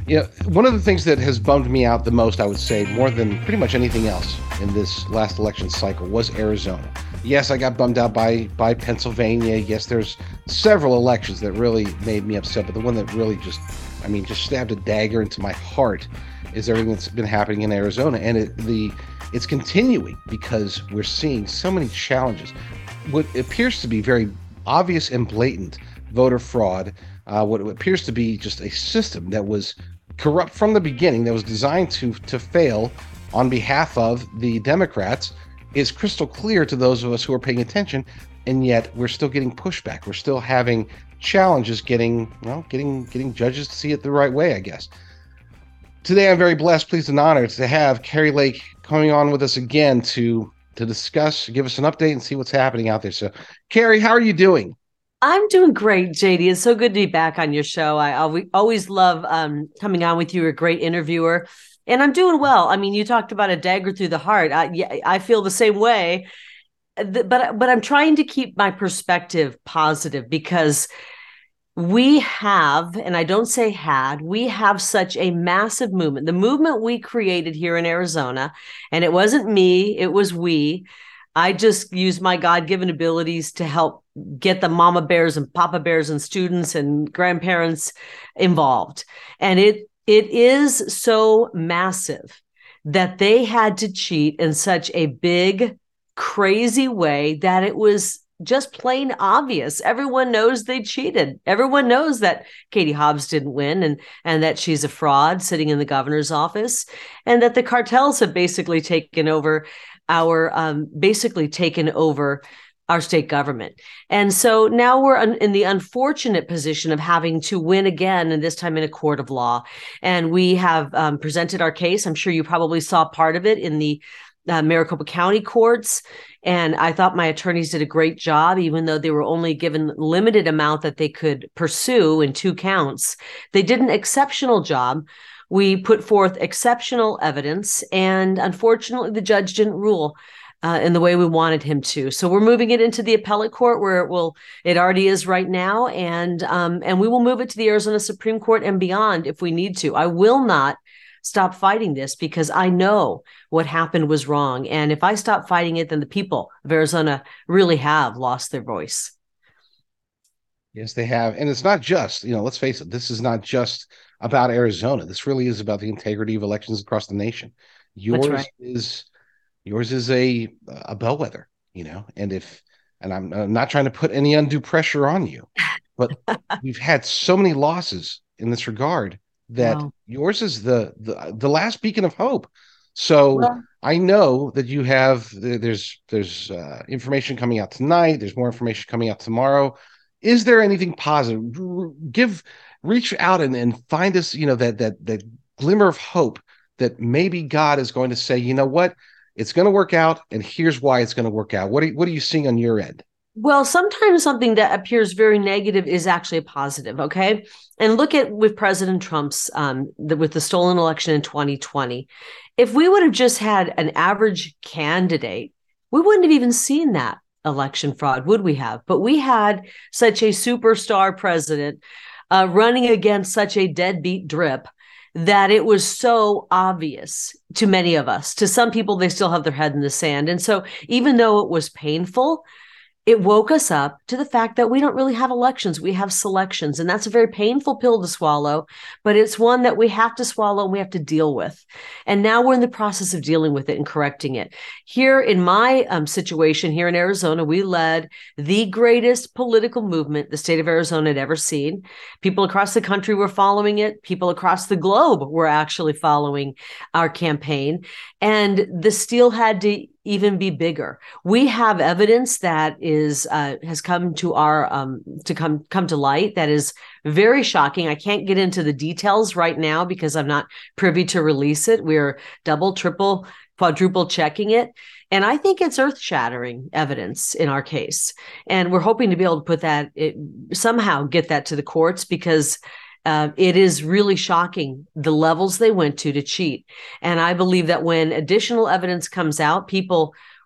Yeah, one of the things that has bummed me out the most, I would say, more than pretty much anything else in this last election cycle, was Arizona. Yes, I got bummed out by Pennsylvania. Yes, there's several elections that really made me upset, but the one that really just stabbed a dagger into my heart is everything that's been happening in Arizona, and it's continuing because we're seeing so many challenges. What appears to be very obvious and blatant voter fraud, what appears to be just a system that was corrupt from the beginning, that was designed to fail on behalf of the Democrats, is crystal clear to those of us who are paying attention, and yet we're still getting pushback. We're still having challenges getting judges to see it the right way, I guess. Today, I'm very blessed, pleased, and honored to have Kari Lake coming on with us again to discuss, give us an update, and see what's happening out there. So, Kari, how are you doing? I'm doing great, JD. It's so good to be back on your show. I always love coming on with you. You're a great interviewer, and I'm doing well. I mean, you talked about a dagger through the heart. Yeah, I feel the same way, but I'm trying to keep my perspective positive because we have, and I don't say had, we have such a massive movement. The movement we created here in Arizona, and it wasn't me, it was we. I just used my God given abilities to help get the mama bears and papa bears and students and grandparents involved. And it is so massive that they had to cheat in such a big, crazy way that it was just plain obvious. Everyone knows they cheated. Everyone knows that Katie Hobbs didn't win and that she's a fraud sitting in the governor's office, and that the cartels have basically taken over our state government. And so now we're in the unfortunate position of having to win again, and this time in a court of law. And we have presented our case. I'm sure you probably saw part of it in the Maricopa County courts. And I thought my attorneys did a great job, even though they were only given limited amount that they could pursue in 2 counts. They did an exceptional job. We put forth exceptional evidence, and unfortunately, the judge didn't rule in the way we wanted him to. So we're moving it into the appellate court, where it already is right now, and we will move it to the Arizona Supreme Court and beyond if we need to. I will not stop fighting this because I know what happened was wrong, and if I stop fighting it, then the people of Arizona really have lost their voice. Yes, they have. And it's not just, let's face it, this is not just about Arizona. This really is about the integrity of elections across the nation. That's Yours right. is yours is a bellwether, and I'm not trying to put any undue pressure on you, but we've had so many losses in this regard that Well, yours is the last beacon of hope. So well, I know that you have there's information coming out tonight. There's more information coming out tomorrow. Is there anything positive? Reach out and find us, that glimmer of hope that maybe God is going to say, you know what, it's going to work out, and here's why it's going to work out. What are you seeing on your end? Well, sometimes something that appears very negative is actually a positive. Okay, and look at with President Trump's with the stolen election in 2020. If we would have just had an average candidate, we wouldn't have even seen that election fraud, would we have? But we had such a superstar president running against such a deadbeat drip that it was so obvious to many of us. To some people, they still have their head in the sand. And so, even though it was painful, it woke us up to the fact that we don't really have elections. We have selections. And that's a very painful pill to swallow, but it's one that we have to swallow and we have to deal with. And now we're in the process of dealing with it and correcting it. Here in my situation here in Arizona, we led the greatest political movement the state of Arizona had ever seen. People across the country were following it. People across the globe were actually following our campaign. And the steel had to even be bigger. We have evidence that is has come to our come to light that is very shocking. I can't get into the details right now because I'm not privy to release it. We're double, triple, quadruple checking it. And I think it's earth shattering evidence in our case. And we're hoping to be able to somehow get that to the courts because it is really shocking the levels they went to cheat. And I believe that when additional evidence comes out, people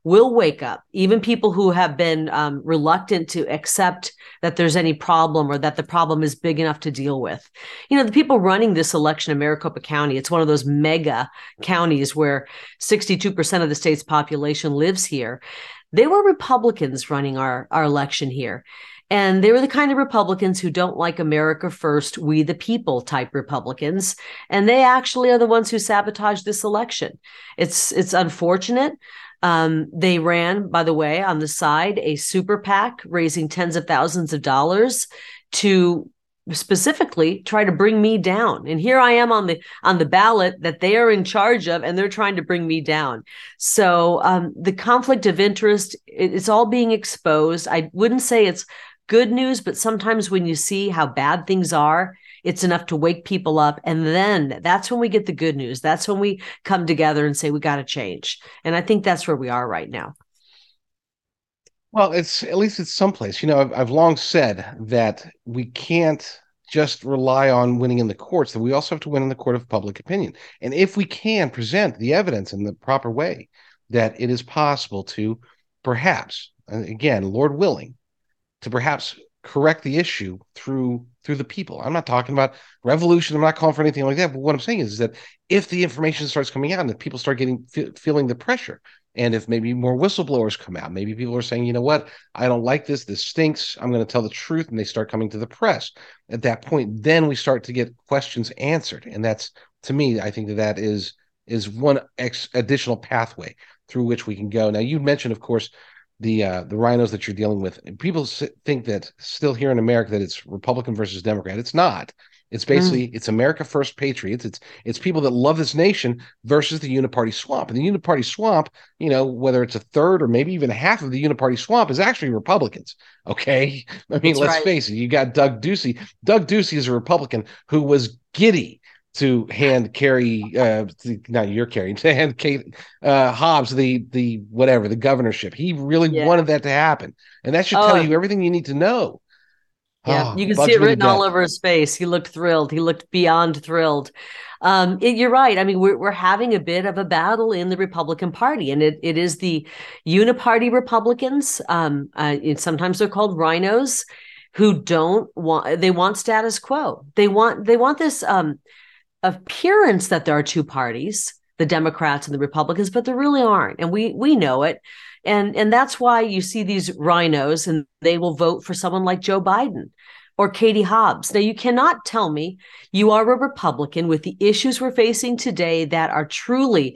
will wake up. Even people who have been reluctant to accept that there's any problem or that the problem is big enough to deal with. You know, the people running this election in Maricopa County, it's one of those mega counties where 62% of the state's population lives here. They were Republicans running our election here. And they were the kind of Republicans who don't like America first, we the people type Republicans. And they actually are the ones who sabotaged this election. It's unfortunate. They ran, by the way, on the side, a super PAC raising tens of thousands of dollars to specifically try to bring me down. And here I am on the ballot that they are in charge of, and they're trying to bring me down. So the conflict of interest, it's all being exposed. I wouldn't say it's good news, but sometimes when you see how bad things are, it's enough to wake people up. And then that's when we get the good news. That's when we come together and say, we got to change. And I think that's where we are right now. Well, it's at least it's someplace. You know, I've long said that we can't just rely on winning in the courts, that we also have to win in the court of public opinion. And if we can present the evidence in the proper way, that it is possible to perhaps, again, Lord willing, to perhaps correct the issue through the people. I'm not talking about revolution. I'm not calling for anything like that. But what I'm saying is that if the information starts coming out and if people start feeling the pressure, and if maybe more whistleblowers come out, maybe people are saying, you know what, I don't like this. This stinks. I'm going to tell the truth. And they start coming to the press. At that point, then we start to get questions answered. And that's, to me, I think that is one additional pathway through which we can go. Now, you mentioned, of course, the rhinos that you're dealing with. People think that still here in America that it's Republican versus Democrat. It's not. It's basically it's America First patriots. It's people that love this nation versus the uniparty swamp. And the uniparty swamp, you know, whether it's a third or maybe even half of the uniparty swamp is actually Republicans. Okay, I mean, let's face it. You got Doug Ducey. Doug Ducey is a Republican who was giddy to hand Carrie, not your Carrie, to hand Kate Hobbs the whatever, the governorship. He really wanted that to happen, and that should tell you everything you need to know. Yeah, you can see it written all over his face. He looked thrilled. He looked beyond thrilled. You're right. I mean, we're having a bit of a battle in the Republican Party, and it is the uniparty Republicans. Sometimes they're called rhinos, who they want status quo. They want this appearance that there are two parties, the Democrats and the Republicans, but there really aren't. And we know it. And that's why you see these rhinos and they will vote for someone like Joe Biden or Katie Hobbs. Now, you cannot tell me you are a Republican with the issues we're facing today that are truly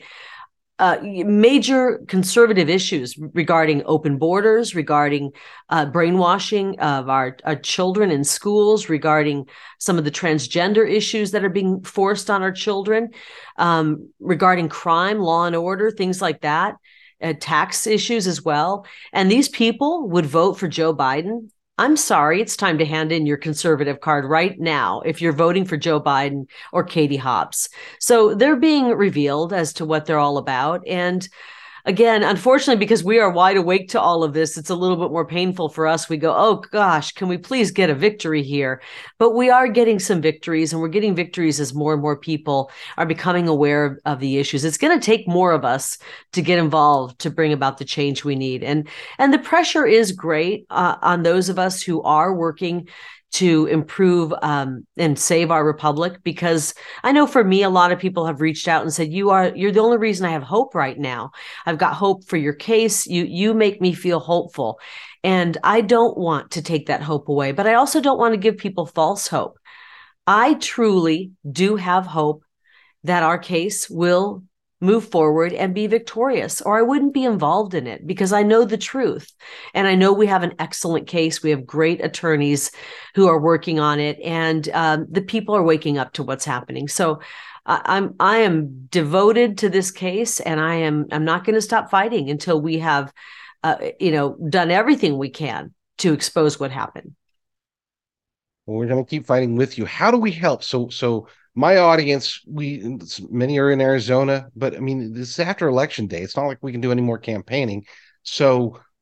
major conservative issues regarding open borders, regarding brainwashing of our children in schools, regarding some of the transgender issues that are being forced on our children, regarding crime, law and order, things like that, tax issues as well. And these people would vote for Joe Biden. I'm sorry, it's time to hand in your conservative card right now if you're voting for Joe Biden or Katie Hobbs. So they're being revealed as to what they're all about. And again, unfortunately, because we are wide awake to all of this, it's a little bit more painful for us. We go, oh gosh, can we please get a victory here? But we are getting some victories, and we're getting victories as more and more people are becoming aware of the issues. It's going to take more of us to get involved to bring about the change we need. And the pressure is great on those of us who are working to improve and save our republic, because I know for me, a lot of people have reached out and said, you're the only reason I have hope right now. I've got hope for your case. You make me feel hopeful. And I don't want to take that hope away, but I also don't want to give people false hope. I truly do have hope that our case will move forward and be victorious, or I wouldn't be involved in it, because I know the truth. And I know we have an excellent case. We have great attorneys who are working on it, and the people are waking up to what's happening. So I am devoted to this case, and I'm not going to stop fighting until we have, done everything we can to expose what happened. Well, we're going to keep fighting with you. How do we help? So my audience, many are in Arizona, but I mean, this is after election day. It's not like we can do any more campaigning. So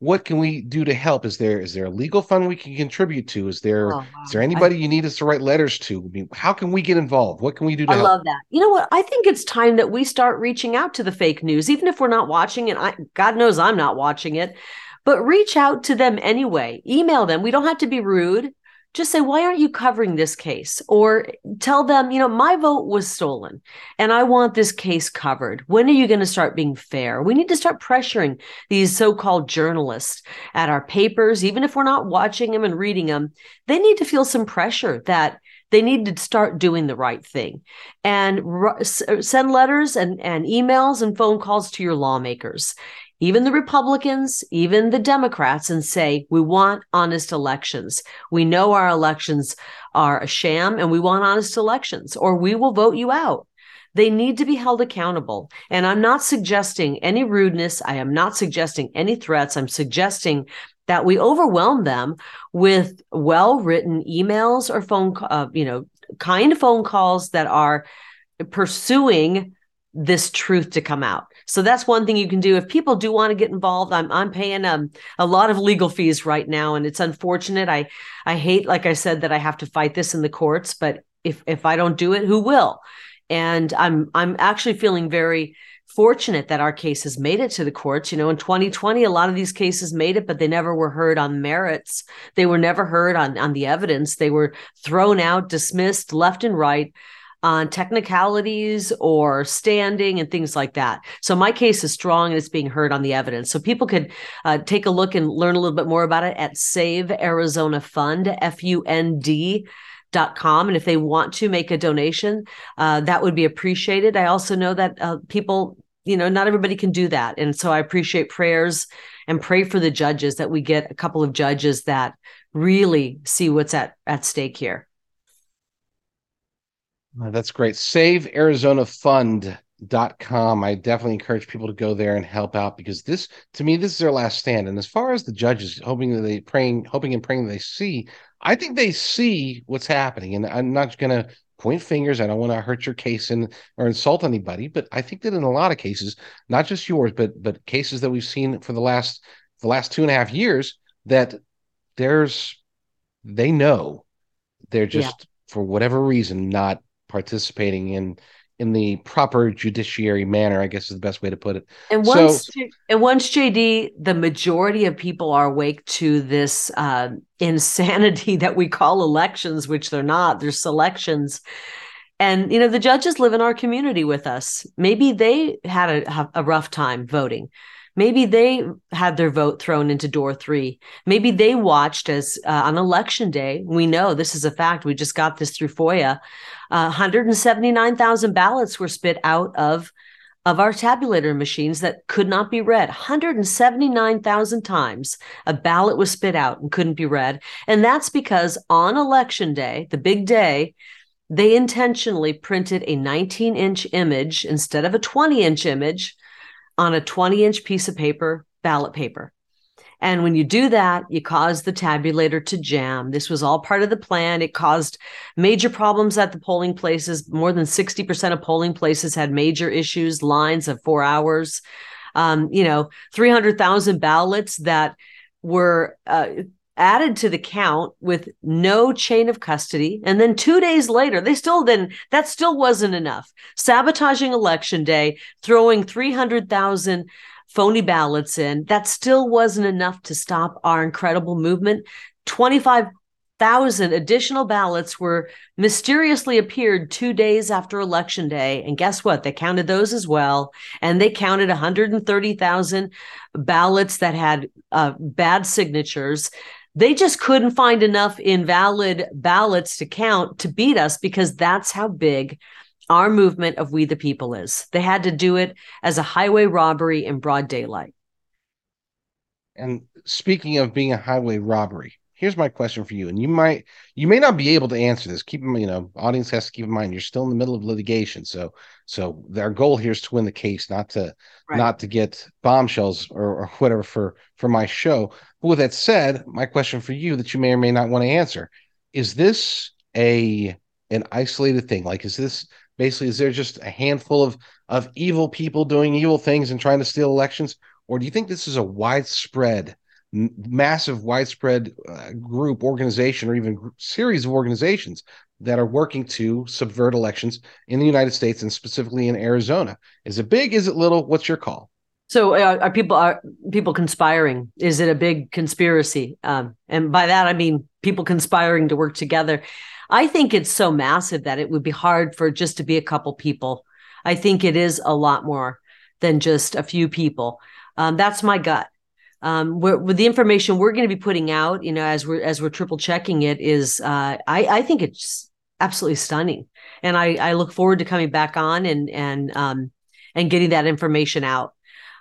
What can we do to help? Is there a legal fund we can contribute to? Is there Oh, is there wow. anybody you need us to write letters to? I mean, how can we get involved? What can we do to I help? love that. You know what? I think it's time that we start reaching out to the fake news, even if we're not watching it. God knows I'm not watching it, but reach out to them anyway. Email them. We don't have to be rude. Just say, why aren't you covering this case? Or tell them, my vote was stolen and I want this case covered. When are you going to start being fair? We need to start pressuring these so called journalists at our papers, even if we're not watching them and reading them. They need to feel some pressure that they need to start doing the right thing and send letters and emails and phone calls to your lawmakers, even the Republicans, even the Democrats, and say, we want honest elections. We know our elections are a sham and we want honest elections, or we will vote you out. They need to be held accountable. And I'm not suggesting any rudeness. I am not suggesting any threats. I'm suggesting that we overwhelm them with well-written emails or kind phone calls that are pursuing this truth to come out. So that's one thing you can do. If people do want to get involved, I'm paying a lot of legal fees right now, and it's unfortunate. I hate, like I said, that I have to fight this in the courts, but if I don't do it, who will? And I'm actually feeling very fortunate that our case has made it to the courts. In 2020, a lot of these cases made it, but they never were heard on merits. They were never heard on the evidence. They were thrown out, dismissed left and right on technicalities or standing and things like that. So my case is strong and it's being heard on the evidence. So people could take a look and learn a little bit more about it at Save Arizona Fund, FUND.com. And if they want to make a donation, that would be appreciated. I also know that people, not everybody can do that. And so I appreciate prayers and pray for the judges, that we get a couple of judges that really see what's at stake here. That's great. SaveArizonaFund.com. I definitely encourage people to go there and help out, because this is their last stand. And as far as the judges hoping and praying that they see, I think they see what's happening. And I'm not going to point fingers. I don't want to hurt your case or insult anybody, but I think that in a lot of cases, not just yours, but cases that we've seen for the last 2.5 years, that they know they're just, for whatever reason, not participating in the proper judiciary manner, I guess is the best way to put it. And once JD, the majority of people are awake to this insanity that we call elections, which they're not, they're selections. And, the judges live in our community with us. Maybe they had a rough time voting. Maybe they had their vote thrown into door 3. Maybe they watched as on election day, we know this is a fact, we just got this through FOIA, 179,000 ballots were spit out of our tabulator machines that could not be read. 179,000 times a ballot was spit out and couldn't be read. And that's because on election day, the big day, they intentionally printed a 19-inch image instead of a 20-inch image on a 20-inch piece of paper, ballot paper. And when you do that, you cause the tabulator to jam. This was all part of the plan. It caused major problems at the polling places. More than 60% of polling places had major issues, lines of 4 hours. 300,000 ballots that were added to the count with no chain of custody. And then 2 days later, that still wasn't enough. Sabotaging election day, throwing 300,000 phony ballots in, that still wasn't enough to stop our incredible movement. 25,000 additional ballots were mysteriously appeared 2 days after election day. And guess what? They counted those as well. And they counted 130,000 ballots that had bad signatures. They just couldn't find enough invalid ballots to count to beat us, because that's how big our movement of We the People is. They had to do it as a highway robbery in broad daylight. And speaking of being a highway robbery, here's my question for you. And you may not be able to answer this. Audience has to keep in mind you're still in the middle of litigation. So our goal here is to win the case, not to get bombshells or whatever for my show. But with that said, my question for you that you may or may not want to answer: is this an isolated thing? Like, is there just a handful of evil people doing evil things and trying to steal elections? Or do you think this is a widespread massive, widespread organization, or even series of organizations that are working to subvert elections in the United States and specifically in Arizona. Is it big? Is it little? What's your call? So are people conspiring? Is it a big conspiracy? And by that, I mean people conspiring to work together. I think it's so massive that it would be hard for it just to be a couple people. I think it is a lot more than just a few people. That's my gut. With the information we're going to be putting out, as we're triple checking it, is I think it's absolutely stunning, and I look forward to coming back on and getting that information out.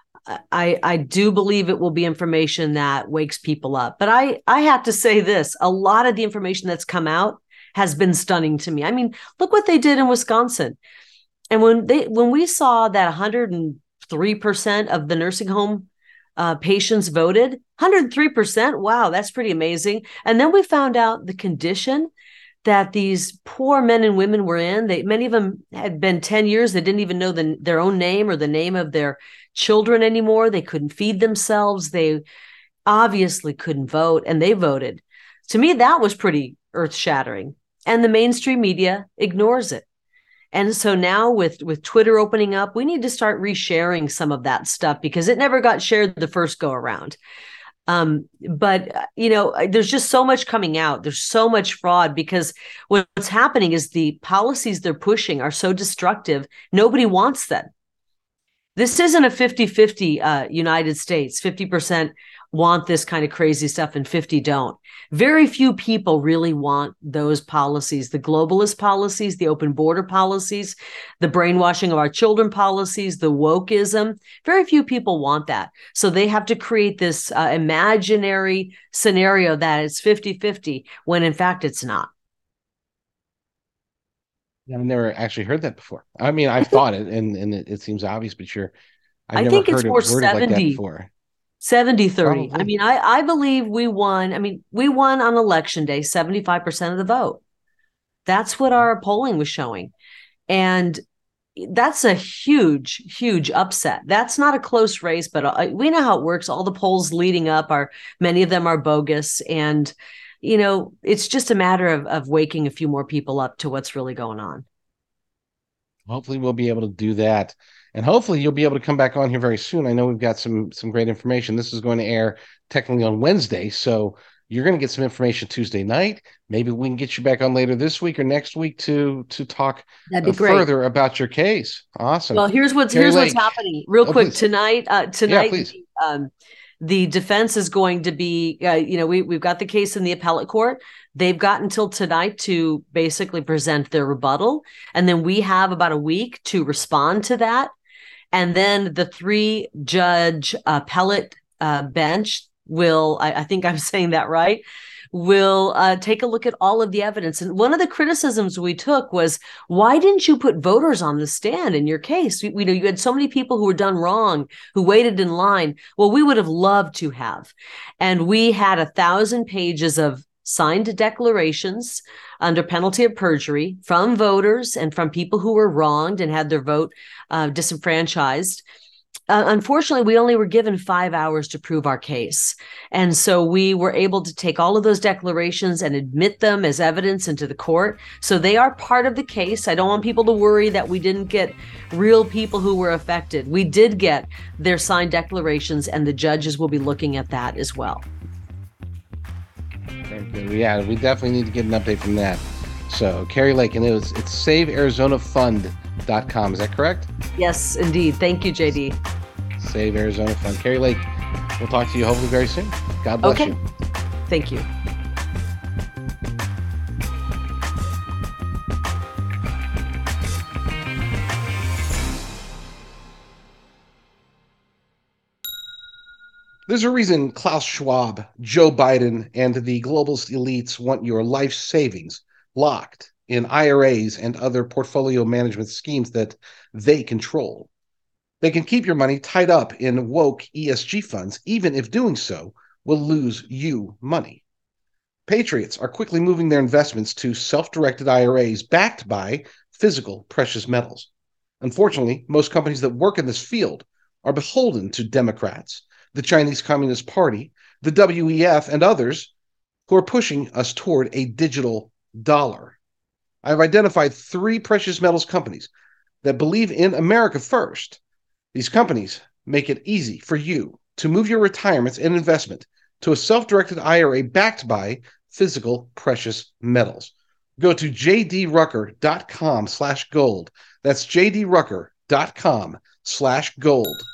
I do believe it will be information that wakes people up. But I have to say this, a lot of the information that's come out has been stunning to me. I mean, look what they did in Wisconsin. And when we saw that 103% of the nursing home patients voted, 103%, wow, that's pretty amazing. And then we found out the condition that these poor men and women were in. Many of them had been 10 years. They didn't even know their own name or the name of their children anymore. They couldn't feed themselves. They obviously couldn't vote, and they voted. To me, that was pretty earth-shattering. And the mainstream media ignores it. And so now with Twitter opening up, we need to start resharing some of that stuff because it never got shared the first go around. But there's just so much coming out. There's so much fraud because what's happening is the policies they're pushing are so destructive. Nobody wants them. This isn't a 50-50 United States. 50% want this kind of crazy stuff and 50 don't. Very few people really want those policies, the globalist policies, the open border policies, the brainwashing of our children policies, the wokeism. Very few people want that. So they have to create this imaginary scenario that it's 50-50 when in fact it's not. I've never actually heard that before. I mean, I've thought it, and it seems obvious, but I've never heard it worded like that before. 70-30. I mean, I believe we won. I mean, we won on election day 75% of the vote. That's what our polling was showing. And that's a huge, huge upset. That's not a close race, but we know how it works. All the polls leading up many of them are bogus. And, it's just a matter of waking a few more people up to what's really going on. Hopefully we'll be able to do that. And hopefully you'll be able to come back on here very soon. I know we've got some great information. This is going to air technically on Wednesday. So you're going to get some information Tuesday night. Maybe we can get you back on later this week or next week to talk further about your case. Awesome. Well, here's what's happening real quick. Please. Tonight, the defense is going to be, we've got the case in the appellate court. They've got until tonight to basically present their rebuttal. And then we have about a week to respond to that. And then the 3-judge appellate bench will, I think I'm saying that right, will take a look at all of the evidence. And one of the criticisms we took was, why didn't you put voters on the stand in your case? You had so many people who were done wrong, who waited in line. Well, we would have loved to have. And we had 1,000 pages of signed declarations under penalty of perjury from voters and from people who were wronged and had their vote disenfranchised. Unfortunately, we only were given 5 hours to prove our case. And so we were able to take all of those declarations and admit them as evidence into the court. So they are part of the case. I don't want people to worry that we didn't get real people who were affected. We did get their signed declarations, and the judges will be looking at that as well. Very good. Yeah, we definitely need to get an update from that. So Kari Lake, and it's SaveArizonaFund.com. Is that correct? Yes, indeed. Thank you, JD. Save Arizona Fund. Kari Lake, we'll talk to you hopefully very soon. God bless you. Thank you. There's a reason Klaus Schwab, Joe Biden, and the globalist elites want your life savings locked in IRAs and other portfolio management schemes that they control. They can keep your money tied up in woke ESG funds, even if doing so will lose you money. Patriots are quickly moving their investments to self-directed IRAs backed by physical precious metals. Unfortunately, most companies that work in this field are beholden to Democrats, the Chinese Communist Party, the WEF, and others who are pushing us toward a digital dollar. I've identified 3 precious metals companies that believe in America first. These companies make it easy for you to move your retirements and investment to a self-directed IRA backed by physical precious metals. Go to jdrucker.com/gold. That's jdrucker.com/gold.